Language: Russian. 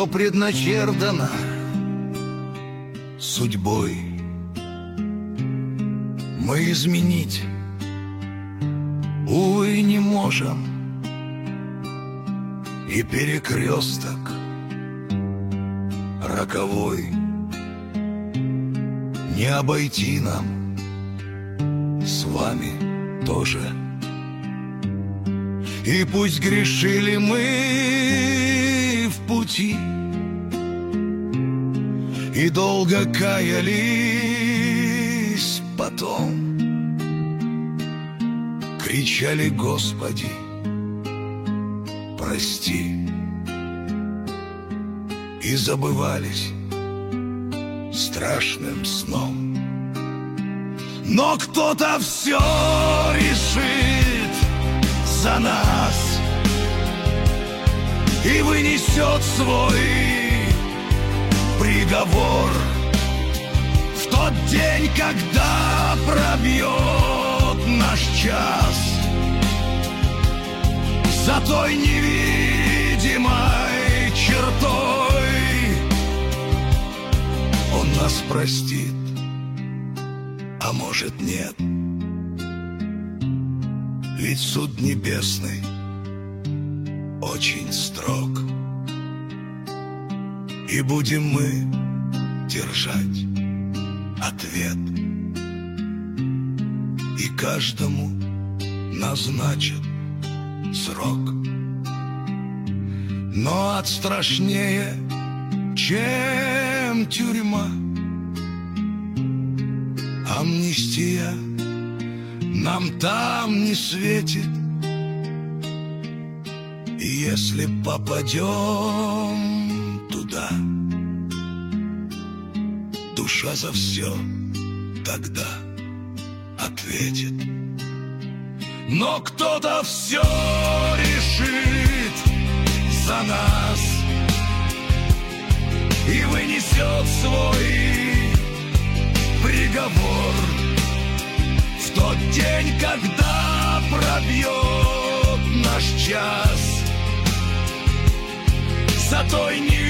что предначертано судьбой, мы изменить, увы, не можем. И перекресток роковой не обойти нам с вами тоже. И пусть грешили мы в пути и долго каялись потом, кричали: Господи, прости, и забывались страшным сном. Но кто-то все решит за нас и вынесет свой приговор в тот день, когда пробьет наш час. За той невидимой чертой Он нас простит, а может нет. Ведь суд небесный очень строг, и будем мы держать ответ, и каждому назначат срок. Но от страшнее, чем тюрьма, амнистия нам там не светит. И если попадем туда, душа за все тогда ответит. Но кто-то все решит за нас и вынесет свой приговор в тот день, когда пробьет наш час. За той